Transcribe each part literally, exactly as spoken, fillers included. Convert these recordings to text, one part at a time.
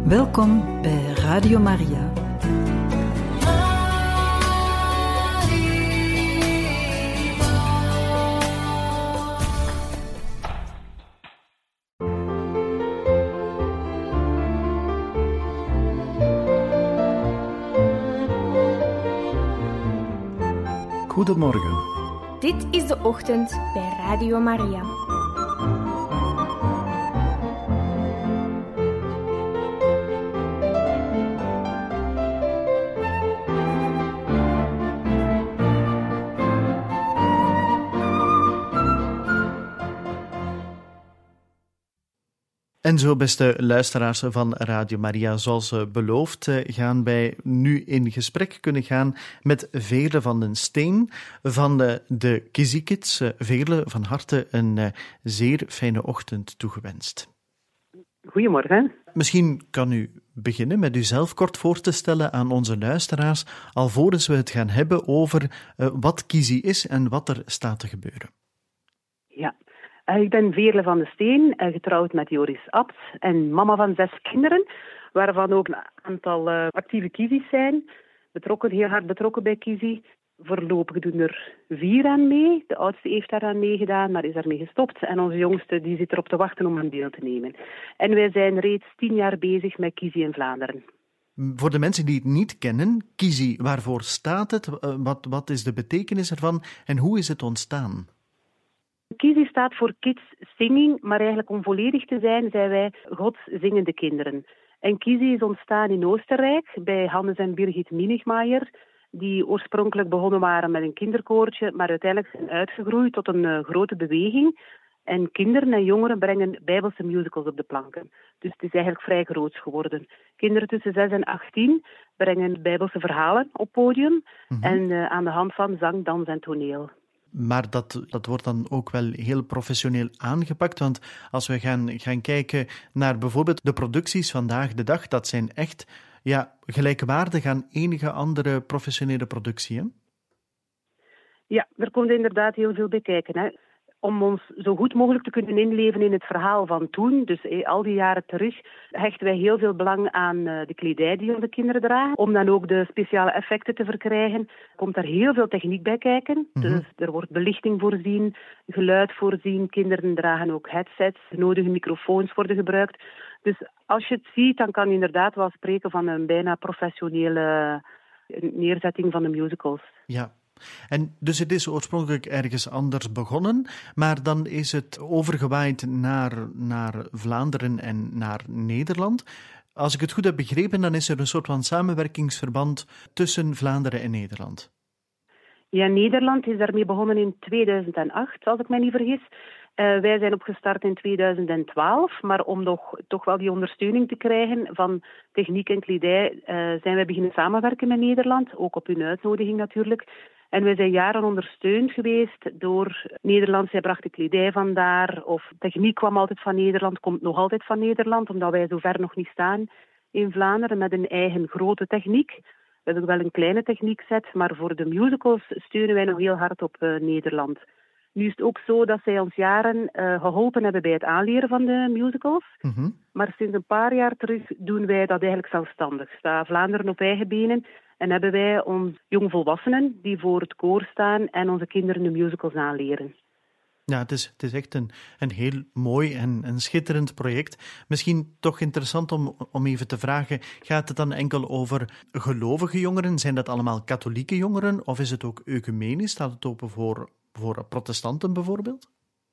Welkom bij Radio Maria. Goedemorgen. Dit is de ochtend bij Radio Maria. En zo, beste luisteraars van Radio Maria, zoals beloofd, gaan wij nu in gesprek kunnen gaan met Veerle van den Steen van de, de Kizzy Kids. Veerle, van harte een zeer fijne ochtend toegewenst. Goedemorgen. Misschien kan u beginnen met uzelf kort voor te stellen aan onze luisteraars, alvorens we het gaan hebben over uh, wat Kizzy is en wat er staat te gebeuren. Ja. Ik ben Veerle van den Steen, getrouwd met Joris Abt en mama van zes kinderen, waarvan ook een aantal uh, actieve Kizzy's zijn. Betrokken, heel hard betrokken bij Kizzy. Voorlopig doen er vier aan mee. De oudste heeft daaraan meegedaan, maar is daarmee gestopt. En onze jongste die zit erop te wachten om aan deel te nemen. En wij zijn reeds tien jaar bezig met Kizzy in Vlaanderen. Voor de mensen die het niet kennen, Kizzy, waarvoor staat het? Wat, wat is de betekenis ervan en hoe is het ontstaan? Kizzy staat voor Kids Singing, maar eigenlijk om volledig te zijn, zijn wij Gods zingende kinderen. En Kizzy is ontstaan in Oostenrijk bij Hannes en Birgit Minigmaier, die oorspronkelijk begonnen waren met een kinderkoortje, maar uiteindelijk zijn uitgegroeid tot een uh, grote beweging. En kinderen en jongeren brengen bijbelse musicals op de planken. Dus het is eigenlijk vrij groots geworden. Kinderen tussen zes en achttien brengen bijbelse verhalen op podium mm-hmm. en uh, aan de hand van zang, dans en toneel. Maar dat, dat wordt dan ook wel heel professioneel aangepakt, want als we gaan, gaan kijken naar bijvoorbeeld de producties vandaag de dag, dat zijn echt ja, gelijkwaardig aan enige andere professionele productie, hè? Ja, er komt inderdaad heel veel bij kijken, hè. Om ons zo goed mogelijk te kunnen inleven in het verhaal van toen, dus eh, al die jaren terug, hechten wij heel veel belang aan uh, de kledij die onze kinderen dragen. Om dan ook de speciale effecten te verkrijgen, komt daar heel veel techniek bij kijken. Mm-hmm. Dus er wordt belichting voorzien, geluid voorzien, kinderen dragen ook headsets, nodige microfoons worden gebruikt. Dus als je het ziet, dan kan je inderdaad wel spreken van een bijna professionele neerzetting van de musicals. Ja. En dus het is oorspronkelijk ergens anders begonnen, maar dan is het overgewaaid naar, naar Vlaanderen en naar Nederland. Als ik het goed heb begrepen, dan is er een soort van samenwerkingsverband tussen Vlaanderen en Nederland. Ja, Nederland is daarmee begonnen in tweeduizend acht, als ik mij niet vergis. Uh, wij zijn opgestart in tweeduizend twaalf, maar om nog, toch wel die ondersteuning te krijgen van techniek en kledij, uh, zijn wij beginnen samenwerken met Nederland, ook op hun uitnodiging natuurlijk. En wij zijn jaren ondersteund geweest door Nederland. Zij brachten kledij vandaar, of techniek kwam altijd van Nederland, komt nog altijd van Nederland, omdat wij zo ver nog niet staan in Vlaanderen met een eigen grote techniek. We hebben wel een kleine techniekset, maar voor de musicals steunen wij nog heel hard op uh, Nederland. Nu is het ook zo dat zij ons jaren uh, geholpen hebben bij het aanleren van de musicals. Mm-hmm. Maar sinds een paar jaar terug doen wij dat eigenlijk zelfstandig. Staat Vlaanderen op eigen benen en hebben wij ons jongvolwassenen die voor het koor staan en onze kinderen de musicals aanleren. Ja, het is, het is echt een, een heel mooi en een schitterend project. Misschien toch interessant om, om even te vragen, gaat het dan enkel over gelovige jongeren? Zijn dat allemaal katholieke jongeren? Of is het ook ecumenisch? Staat het open voor, voor protestanten bijvoorbeeld?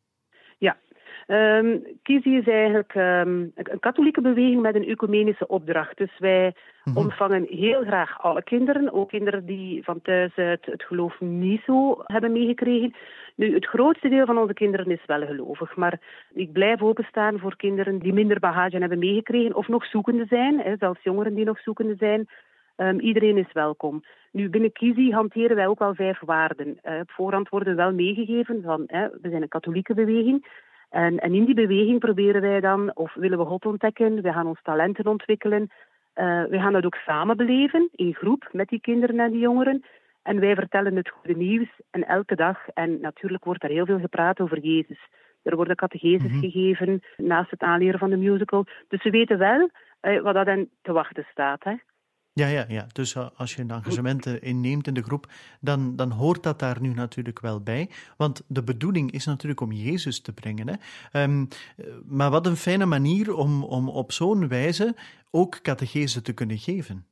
Ja. Um, Kizzy is eigenlijk um, een katholieke beweging met een ecumenische opdracht. Dus wij mm-hmm. ontvangen heel graag alle kinderen, ook kinderen die van thuis uit het geloof niet zo hebben meegekregen. Nu, het grootste deel van onze kinderen is wel gelovig, maar ik blijf openstaan voor kinderen die minder bagage hebben meegekregen of nog zoekende zijn, hè, zelfs jongeren die nog zoekende zijn. Um, iedereen is welkom. Nu, binnen Kizzy hanteren wij ook wel vijf waarden. Uh, op voorhand worden wel meegegeven van, hè, we zijn een katholieke beweging. En, en in die beweging proberen wij dan, of willen we God ontdekken, we gaan ons talenten ontwikkelen. Uh, we gaan dat ook samen beleven, in groep, met die kinderen en die jongeren. En wij vertellen het goede nieuws en elke dag. En natuurlijk wordt er heel veel gepraat over Jezus. Er worden catecheses mm-hmm. gegeven naast het aanleren van de musical. Dus we weten wel uh, wat dat hen te wachten staat. Hè. Ja, ja, ja. Dus uh, als je een engagement uh, inneemt in de groep, dan, dan hoort dat daar nu natuurlijk wel bij. Want de bedoeling is natuurlijk om Jezus te brengen. Hè. Um, maar wat een fijne manier om, om op zo'n wijze ook catechese te kunnen geven.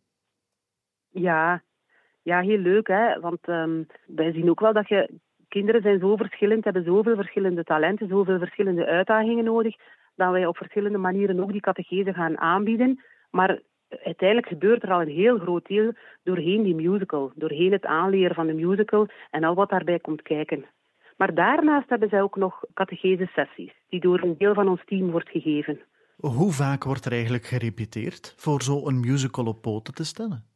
Ja, ja heel leuk. Hè? Want um, wij zien ook wel dat je... Kinderen zijn zo verschillend, hebben zoveel verschillende talenten, zoveel verschillende uitdagingen nodig, dat wij op verschillende manieren ook die catechese gaan aanbieden. Maar uiteindelijk gebeurt er al een heel groot deel doorheen die musical, doorheen het aanleren van de musical en al wat daarbij komt kijken. Maar daarnaast hebben zij ook nog catechese-sessies, die door een deel van ons team wordt gegeven. Hoe vaak wordt er eigenlijk gerepeteerd voor zo'n musical op poten te stellen?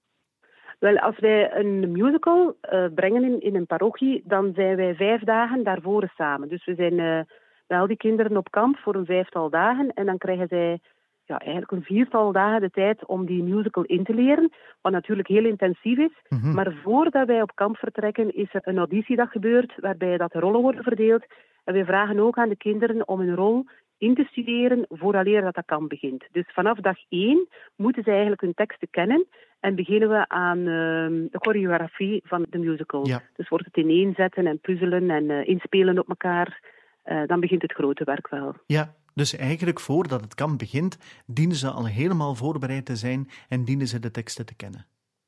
Wel, als wij een musical uh, brengen in, in een parochie, dan zijn wij vijf dagen daarvoor samen. Dus we zijn uh, met al die kinderen op kamp voor een vijftal dagen en dan krijgen zij ja, eigenlijk een viertal dagen de tijd om die musical in te leren, wat natuurlijk heel intensief is. Mm-hmm. Maar voordat wij op kamp vertrekken, is er een auditiedag gebeurd, waarbij dat de rollen worden verdeeld. En wij vragen ook aan de kinderen om een rol in te studeren vooraleer dat dat kamp begint. Dus vanaf dag één moeten ze eigenlijk hun teksten kennen en beginnen we aan uh, de choreografie van de musical. Ja. Dus wordt het ineenzetten en puzzelen en uh, inspelen op elkaar. Uh, dan begint het grote werk wel. Ja, dus eigenlijk voordat het kamp begint, dienen ze al helemaal voorbereid te zijn en dienen ze de teksten te kennen.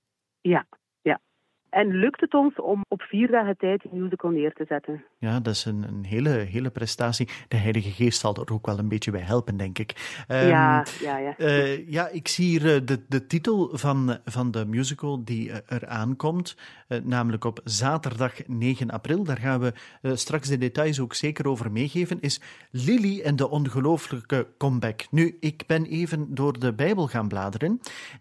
Ja, ja. En lukt het ons om op vier dagen tijd die musical neer te zetten. Ja, dat is een, een hele, hele prestatie. De Heilige Geest zal er ook wel een beetje bij helpen, denk ik. Um, ja, ja, ja. Uh, ja, ik zie hier de, de titel van, van de musical die er aankomt, uh, namelijk op zaterdag negen april. Daar gaan we uh, straks de details ook zeker over meegeven, is Lily en de ongelooflijke comeback. Nu, ik ben even door de Bijbel gaan bladeren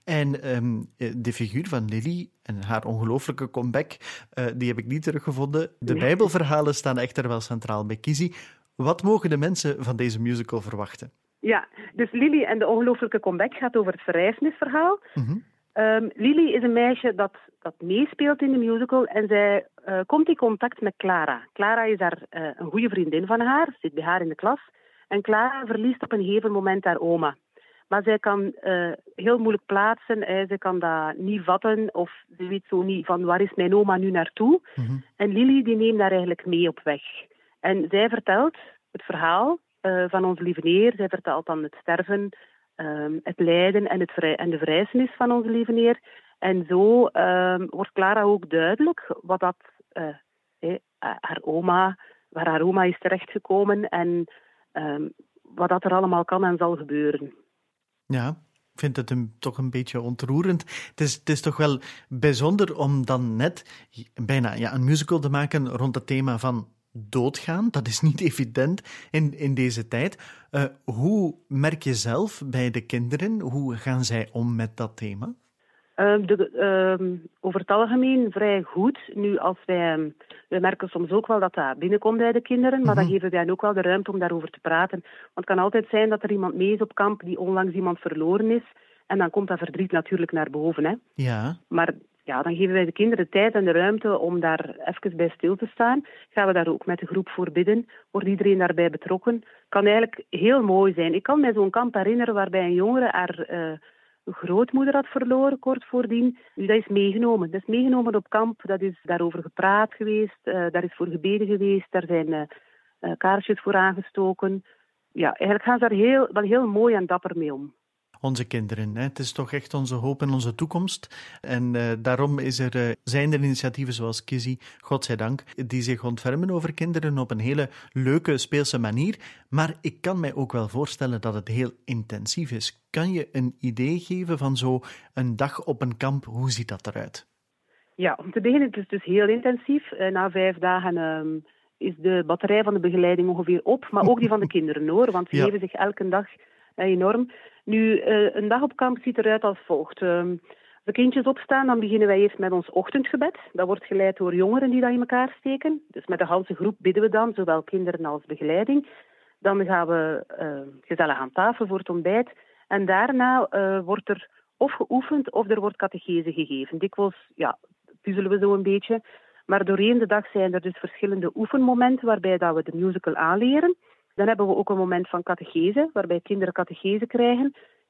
en um, de figuur van Lily en haar ongelooflijke comeback, uh, die heb ik niet teruggevonden. De Bijbelverhalen staan echter wel centraal bij Kizzy. Wat mogen de mensen van deze musical verwachten? Ja, dus Lily en de ongelooflijke comeback gaat over het verrijzenisverhaal. Mm-hmm. Um, Lily is een meisje dat, dat meespeelt in de musical en zij uh, komt in contact met Clara. Clara is daar uh, een goede vriendin van haar, zit bij haar in de klas. En Clara verliest op een gegeven moment haar oma. Maar zij kan uh, heel moeilijk plaatsen, hè. Zij kan dat niet vatten of ze weet zo niet van waar is mijn oma nu naartoe. Mm-hmm. En Lily die neemt daar eigenlijk mee op weg. En zij vertelt het verhaal uh, van onze lieve Heer. Zij vertelt dan het sterven, um, het lijden en, het vrij, en de verrijzenis van onze lieve Heer. En zo um, wordt Clara ook duidelijk wat dat, uh, hey, haar oma, waar haar oma is terechtgekomen en um, wat dat er allemaal kan en zal gebeuren. Ja, ik vind het een, toch een beetje ontroerend. Het is, het is toch wel bijzonder om dan net bijna ja, een musical te maken rond het thema van doodgaan. Dat is niet evident in, in deze tijd. Uh, hoe merk je zelf bij de kinderen, hoe gaan zij om met dat thema? Uh, de, uh, over het algemeen vrij goed. Nu, als wij, wij merken soms ook wel dat dat binnenkomt bij de kinderen, maar mm-hmm. dan geven wij hen ook wel de ruimte om daarover te praten. Want het kan altijd zijn dat er iemand mee is op kamp die onlangs iemand verloren is. En dan komt dat verdriet natuurlijk naar boven. Hè. Ja. Maar ja, dan geven wij de kinderen de tijd en de ruimte om daar even bij stil te staan. Gaan we daar ook met de groep voor bidden. Wordt iedereen daarbij betrokken. Kan eigenlijk heel mooi zijn. Ik kan mij zo'n kamp herinneren waarbij een jongere haar Uh, grootmoeder had verloren, kort voordien. Dus dat is meegenomen. Dat is meegenomen op kamp. Dat is daarover gepraat geweest. Uh, daar is voor gebeden geweest. Daar zijn uh, uh, kaarsjes voor aangestoken. Ja, eigenlijk gaan ze daar heel, wel heel mooi en dapper mee om. Onze kinderen, hè? Het is toch echt onze hoop en onze toekomst. En uh, daarom is er, uh, zijn er initiatieven zoals Kizzy, godzijdank, die zich ontfermen over kinderen op een hele leuke, speelse manier. Maar ik kan mij ook wel voorstellen dat het heel intensief is. Kan je een idee geven van zo een dag op een kamp? Hoe ziet dat eruit? Ja, om te beginnen, het is dus heel intensief. Uh, na vijf dagen Uh, is de batterij van de begeleiding ongeveer op, maar ook die van de kinderen, hoor. Want ze ja. geven zich elke dag uh, enorm. Nu, uh, een dag op kamp ziet eruit als volgt. Uh, als de kindjes opstaan, dan beginnen wij eerst met ons ochtendgebed. Dat wordt geleid door jongeren die dat in elkaar steken. Dus met de hele groep bidden we dan, zowel kinderen als begeleiding. Dan gaan we uh, gezellig aan tafel voor het ontbijt. En daarna uh, wordt er of geoefend of er wordt catechese gegeven. Dikwijls ja, puzzelen we zo een beetje. Maar doorheen de dag zijn er dus verschillende oefenmomenten waarbij dat we de musical aanleren. Dan hebben we ook een moment van catechese, waarbij kinderen catechese krijgen.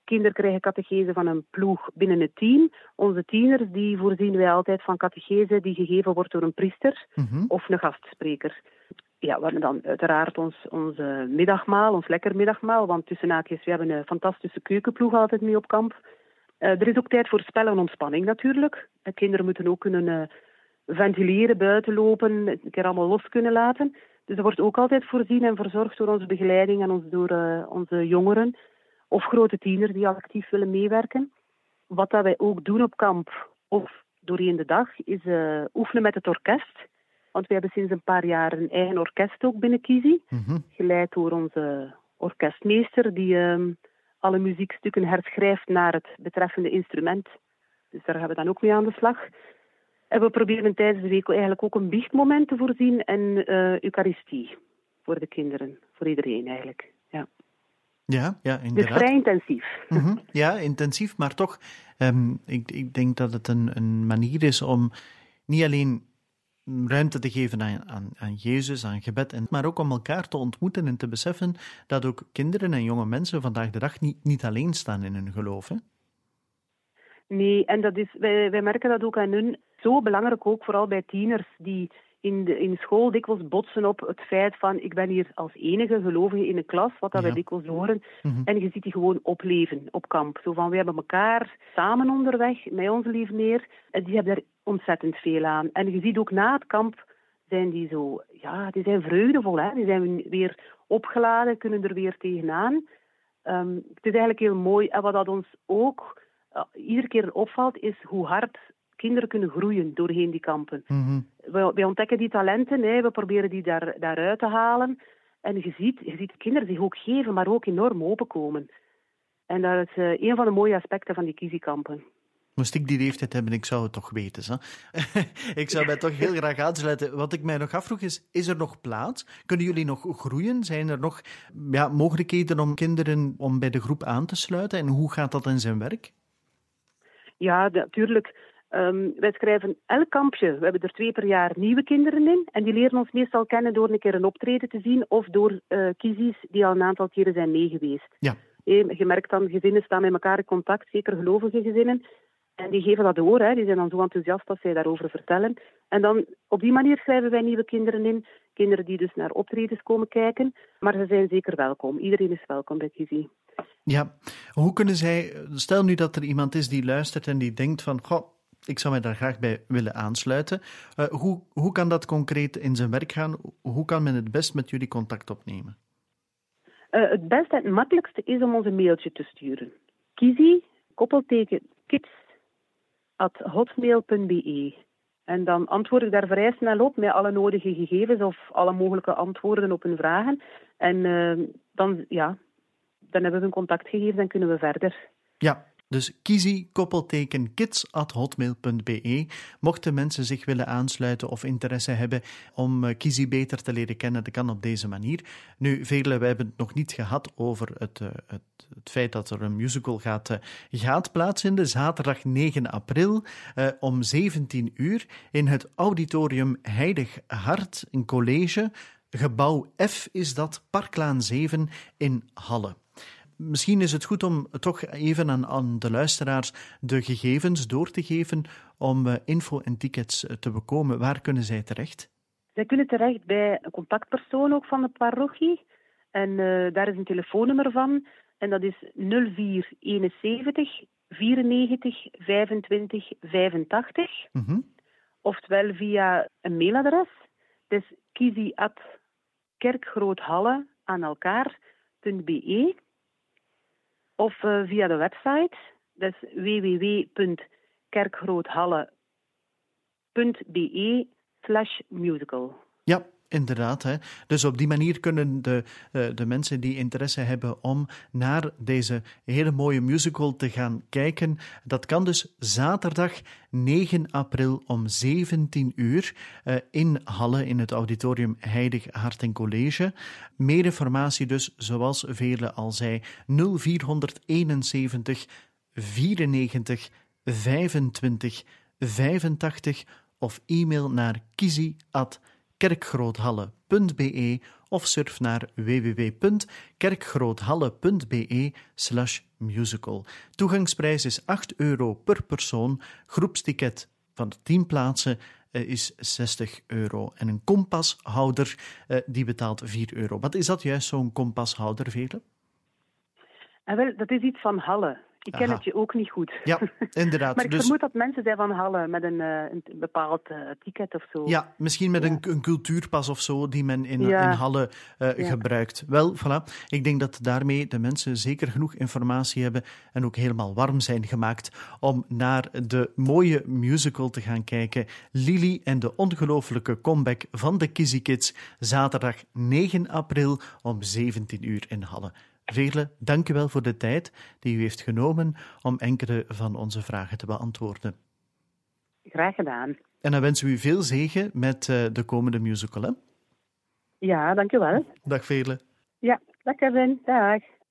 Kinderen krijgen catechese van een ploeg binnen het team. Onze tieners die voorzien wij altijd van catechese die gegeven wordt door een priester mm-hmm. of een gastspreker. Ja, we hebben dan uiteraard ons, onze middagmaal, ons lekker middagmaal, want tussen haakjes, we hebben een fantastische keukenploeg altijd mee op kamp. Uh, er is ook tijd voor spel en ontspanning natuurlijk. De kinderen moeten ook kunnen uh, ventileren, buiten lopen, een keer allemaal los kunnen laten. Dus dat wordt ook altijd voorzien en verzorgd door onze begeleiding en ons, door uh, onze jongeren of grote tieners die actief willen meewerken. Wat dat wij ook doen op kamp of doorheen de dag is uh, oefenen met het orkest. Want we hebben sinds een paar jaar een eigen orkest ook binnen Kizi. Mm-hmm. Geleid door onze orkestmeester die uh, alle muziekstukken herschrijft naar het betreffende instrument. Dus daar gaan we dan ook mee aan de slag. En we proberen tijdens de week eigenlijk ook een biechtmoment te voorzien en uh, eucharistie voor de kinderen, voor iedereen eigenlijk. Ja, ja, ja inderdaad. Dus vrij intensief. Mm-hmm. Ja, intensief, maar toch, um, ik, ik denk dat het een, een manier is om niet alleen ruimte te geven aan, aan, aan Jezus, aan gebed, en, maar ook om elkaar te ontmoeten en te beseffen dat ook kinderen en jonge mensen vandaag de dag niet, niet alleen staan in hun geloof, hè? Nee, en dat is, wij, wij merken dat ook aan hun. Zo belangrijk ook, vooral bij tieners die in, de, in school dikwijls botsen op het feit van ik ben hier als enige gelovige in een klas, wat dat ja. wij dikwijls horen. Mm-hmm. En je ziet die gewoon opleven op kamp. Zo van, we hebben elkaar samen onderweg, met onze lief neer, en die hebben er ontzettend veel aan. En je ziet ook na het kamp zijn die zo, ja, die zijn vreugdevol, hè. Die zijn weer opgeladen, kunnen er weer tegenaan. Um, het is eigenlijk heel mooi. En wat dat ons ook uh, iedere keer opvalt, is hoe hard kinderen kunnen groeien doorheen die kampen. Mm-hmm. We, wij ontdekken die talenten, hè, we proberen die daar, daaruit te halen. En je ziet, je ziet de kinderen zich ook geven, maar ook enorm openkomen. En dat is uh, een van de mooie aspecten van die kiezikampen. Moest ik die leeftijd hebben, ik zou het toch weten. Zo. Ik zou mij toch heel graag aansluiten. Wat ik mij nog afvroeg is, is er nog plaats? Kunnen jullie nog groeien? Zijn er nog ja, mogelijkheden om kinderen om bij de groep aan te sluiten? En hoe gaat dat in zijn werk? Ja, natuurlijk. Um, wij schrijven elk kampje. We hebben er twee per jaar nieuwe kinderen in. En die leren ons meestal kennen door een keer een optreden te zien of door uh, kiezis die al een aantal keren zijn meegeweest. Ja. Je merkt dan, gezinnen staan met elkaar in contact, zeker gelovige gezinnen. En die geven dat door, hè. Die zijn dan zo enthousiast dat zij daarover vertellen. En dan op die manier schrijven wij nieuwe kinderen in. Kinderen die dus naar optredens komen kijken. Maar ze zijn zeker welkom. Iedereen is welkom bij Kizi. Ja, hoe kunnen zij... Stel nu dat er iemand is die luistert en die denkt van... Goh, ik zou mij daar graag bij willen aansluiten. Uh, hoe, hoe kan dat concreet in zijn werk gaan? Hoe kan men het best met jullie contact opnemen? Uh, het beste en het makkelijkste is om ons een mailtje te sturen. Kizi, koppelteken kids, at hotmail punt be. En dan antwoord ik daar vrij snel op met alle nodige gegevens of alle mogelijke antwoorden op hun vragen. En uh, dan, ja, dan hebben we een contactgegevens en kunnen we verder. Ja. Dus Kizi, koppelteken kids, at hotmail punt be. Mochten mensen zich willen aansluiten of interesse hebben om uh, Kizi beter te leren kennen, dat kan op deze manier. Nu, velen, wij hebben het nog niet gehad over het, uh, het, het feit dat er een musical gaat, uh, gaat plaatsvinden. Zaterdag negen april uh, om zeventien uur in het auditorium Heilig Hart, een college. Gebouw F is dat, Parklaan zeven in Halle. Misschien is het goed om toch even aan, aan de luisteraars de gegevens door te geven om uh, info en tickets te bekomen. Waar kunnen zij terecht? Zij kunnen terecht bij een contactpersoon ook van de parochie. En uh, daar is een telefoonnummer van. En dat is nul vier eenenzeventig vierennegentig vijfentwintig vijfentachtig. Mm-hmm. Oftewel via een mailadres. Dat is kizi at kerkgroothalle aan elkaar punt be. Of uh, via de website, dat is w w w punt kerkgroothalle punt be slash musical. Ja, inderdaad. Hè. Dus op die manier kunnen de, uh, de mensen die interesse hebben om naar deze hele mooie musical te gaan kijken. Dat kan dus zaterdag negen april om zeventien uur uh, in Halle in het auditorium Heilig Hart en College. Meer informatie dus, zoals velen al zei, nul vier eenenzeventig vierennegentig vijfentwintig vijfentachtig of e-mail naar kizi at kerkgroothalle punt be of surf naar w w w punt kerkgroothalle punt b e slash musical. Toegangsprijs is acht euro per persoon. Groepsticket van de tien plaatsen uh, is zestig euro. En een kompashouder uh, die betaalt vier euro. Wat is dat juist, zo'n kompashouder, Veerle? En wel, dat is iets van Halle. Ik ken Aha. het je ook niet goed. Ja, inderdaad. Maar ik dus... vermoed dat mensen zijn van Halle met een, uh, een bepaald uh, ticket of zo. Ja, misschien met Ja. een, een cultuurpas of zo die men in, Ja. in Halle uh, Ja. gebruikt. Wel, voilà. Ik denk dat daarmee de mensen zeker genoeg informatie hebben en ook helemaal warm zijn gemaakt om naar de mooie musical te gaan kijken. Lily en de ongelooflijke comeback van de Kizzy Kids, zaterdag negen april om zeventien uur in Halle. Veerle, dank u wel voor de tijd die u heeft genomen om enkele van onze vragen te beantwoorden. Graag gedaan. En dan wensen we u veel zegen met uh, de komende musical, hè? Ja, dank u wel. Dag Veerle. Ja, dag Kevin. Dag.